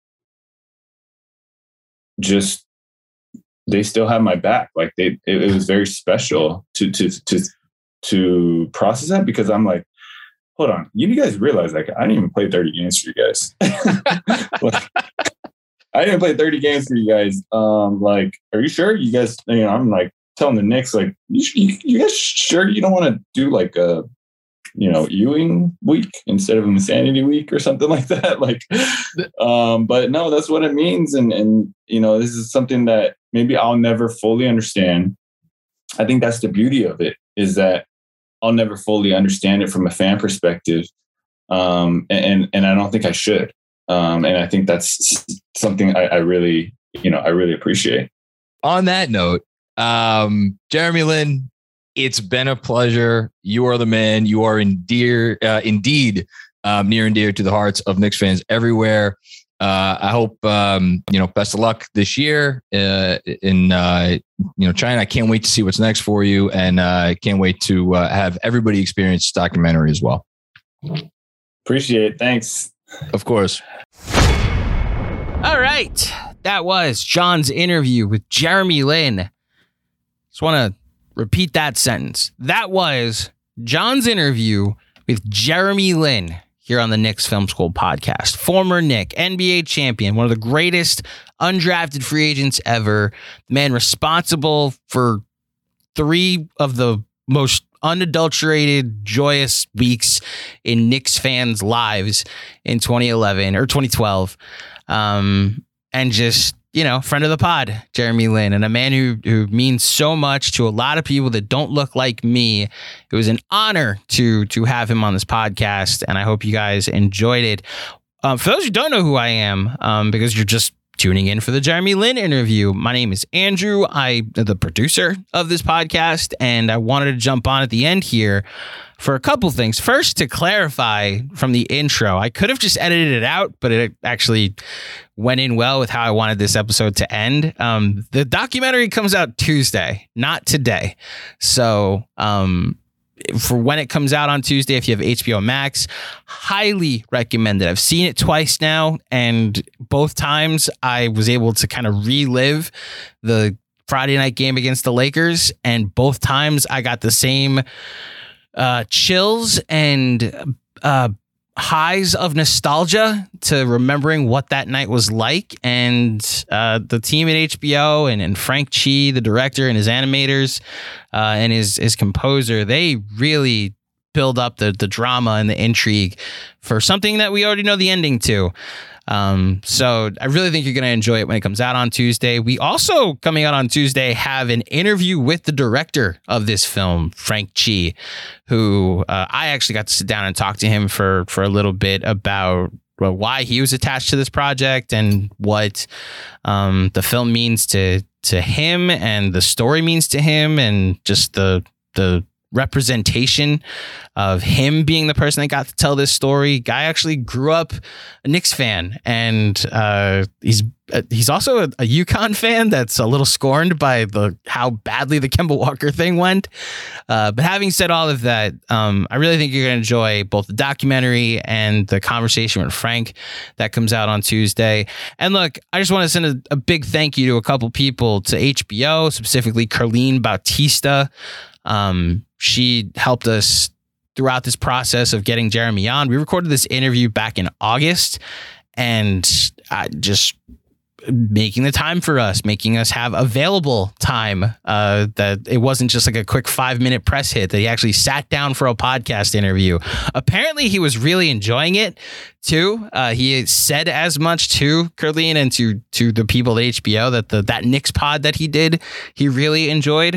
just, they still have my back. Like they, it, it was very special to, to, to, to process that, because I'm like, hold on, you guys realize, like, I didn't even play thirty games for you guys. Like, I didn't play thirty games for you guys. Um, like, are you sure you guys, you know, I'm like telling the Knicks, like, you, you, you guys sure you don't want to do like a, you know, Ewing week instead of Insanity Week or something like that? Like, um, but no, that's what it means. And, and, you know, this is something that maybe I'll never fully understand. I think that's the beauty of it, is that I'll never fully understand it from a fan perspective. Um, and, and I don't think I should. Um, and I think that's something I, I really, you know, I really appreciate. On that note, um, Jeremy Lin, it's been a pleasure. You are the man. You are endear, uh, indeed um, near and dear to the hearts of Knicks fans everywhere. Uh, I hope, um, you know, best of luck this year uh, in, uh, you know, China. I can't wait to see what's next for you. And I uh, can't wait to uh, have everybody experience this documentary as well. Appreciate it. Thanks. Of course. All right. That was John's interview with Jeremy Lin. Just want to repeat that sentence. That was John's interview with Jeremy Lin here on the Knicks Film School podcast. Former Knick, N B A champion, one of the greatest undrafted free agents ever. The man responsible for three of the most unadulterated, joyous weeks in Knicks fans' lives in twenty eleven or twenty twelve. Um, and just you know, friend of the pod, Jeremy Lin, and a man who who means so much to a lot of people that don't look like me. It was an honor to to have him on this podcast, and I hope you guys enjoyed it. Um, for those who don't know who I am, um, because you're just tuning in for the Jeremy Lin interview, my name is Andrew. I'm the producer of this podcast, and I wanted to jump on at the end here for a couple things. First, to clarify from the intro, I could have just edited it out, but it actually went in well with how I wanted this episode to end. Um, the documentary comes out Tuesday, not today. So, um, for when it comes out on Tuesday, if you have H B O Max, highly recommend it. I've seen it twice now, and both times I was able to kind of relive the Friday night game against the Lakers, and both times I got the same uh, chills and uh, highs of nostalgia to remembering what that night was like. And uh, the team at H B O and, and Frank Chi, the director, and his animators uh, and his his composer, they really build up the the drama and the intrigue for something that we already know the ending to. Um, so I really think you're going to enjoy it when it comes out on Tuesday. We also, coming out on Tuesday, have an interview with the director of this film, Frank Chi, who uh, I actually got to sit down and talk to him for, for a little bit about well, why he was attached to this project and what um, the film means to, to him and the story means to him, and just the, the, representation of him being the person that got to tell this story. Guy actually grew up a Knicks fan, and uh, he's uh, he's also a, a UConn fan that's a little scorned by the how badly the Kemba Walker thing went. Uh, but having said all of that, um, I really think you're going to enjoy both the documentary and the conversation with Frank that comes out on Tuesday. And look, I just want to send a, a big thank you to a couple people, to H B O, specifically Carlene Bautista. Um, she helped us throughout this process of getting Jeremy on. We recorded this interview back in August, and I just making the time for us, making us have available time, uh, that it wasn't just like a quick five minute press hit, that he actually sat down for a podcast interview. Apparently he was really enjoying it too. Uh, he said as much to Carlene and to, to the people at H B O that the, that Knicks pod that he did, he really enjoyed.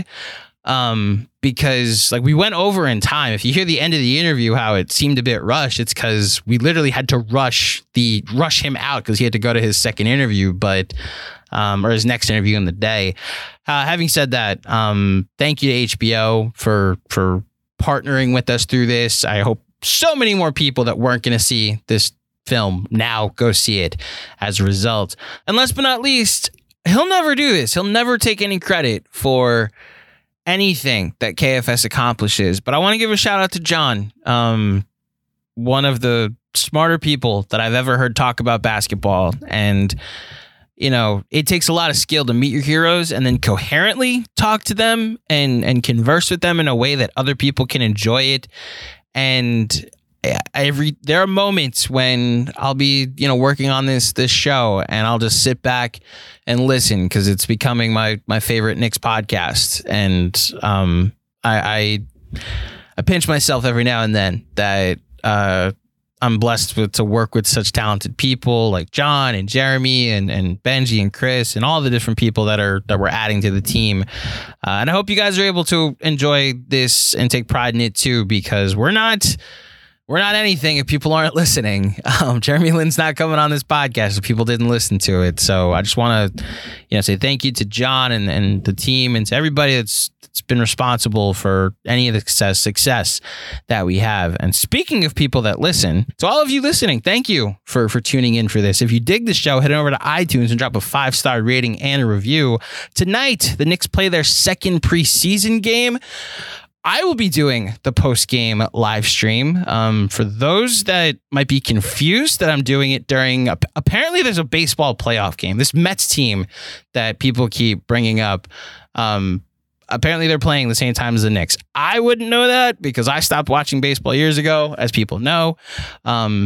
Um, because like we went over in time. If you hear the end of the interview, how it seemed a bit rushed, it's because we literally had to rush the rush him out because he had to go to his second interview, but um, or his next interview in the day. Uh, having said that, um, thank you to H B O for for partnering with us through this. I hope so many more people that weren't going to see this film now go see it as a result. And last but not least, he'll never do this. He'll never take any credit for anything that K F S accomplishes, but I want to give a shout out to John, um, one of the smarter people that I've ever heard talk about basketball. And, you know, it takes a lot of skill to meet your heroes and then coherently talk to them and, and converse with them in a way that other people can enjoy it. And every there are moments when I'll be, you know, working on this this show and I'll just sit back and listen because it's becoming my my favorite Knicks podcast. And um, I, I I pinch myself every now and then that uh, I'm blessed with to work with such talented people like John and Jeremy and and Benji and Chris and all the different people that are that we're adding to the team. Uh, and I hope you guys are able to enjoy this and take pride in it too, because we're not. We're not anything if people aren't listening. Um, Jeremy Lin's not coming on this podcast if people didn't listen to it. So I just want to, you know, say thank you to John and, and the team and to everybody that's, that's been responsible for any of the success, success that we have. And speaking of people that listen, to all of you listening, thank you for, for tuning in for this. If you dig the show, head over to iTunes and drop a five-star rating and a review. Tonight, the Knicks play their second preseason game. I will be doing the post-game live stream. Um, for those that might be confused that I'm doing it during, a, apparently there's a baseball playoff game. This Mets team that people keep bringing up, um, apparently they're playing the same time as the Knicks. I wouldn't know that because I stopped watching baseball years ago, as people know. Um,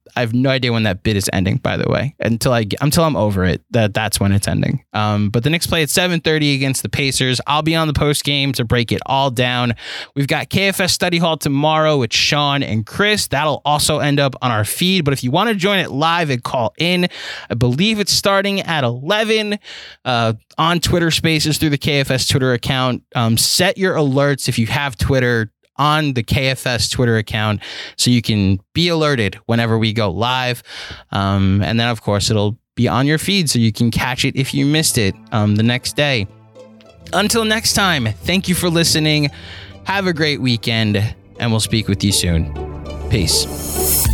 I have no idea when that bid is ending, by the way, until I get, until I'm over it, that that's when it's ending. Um, but the Knicks play at seven thirty against the Pacers. I'll be on the post game to break it all down. We've got K F S Study Hall tomorrow with Sean and Chris. That'll also end up on our feed. But if you want to join it live and call in, I believe it's starting at eleven uh, on Twitter Spaces through the K F S Twitter account. Um, set your alerts if you have Twitter on the K F S Twitter account so you can be alerted whenever we go live. Um, and then, of course, it'll be on your feed so you can catch it if you missed it um, the next day. Until next time, thank you for listening. Have a great weekend, and we'll speak with you soon. Peace.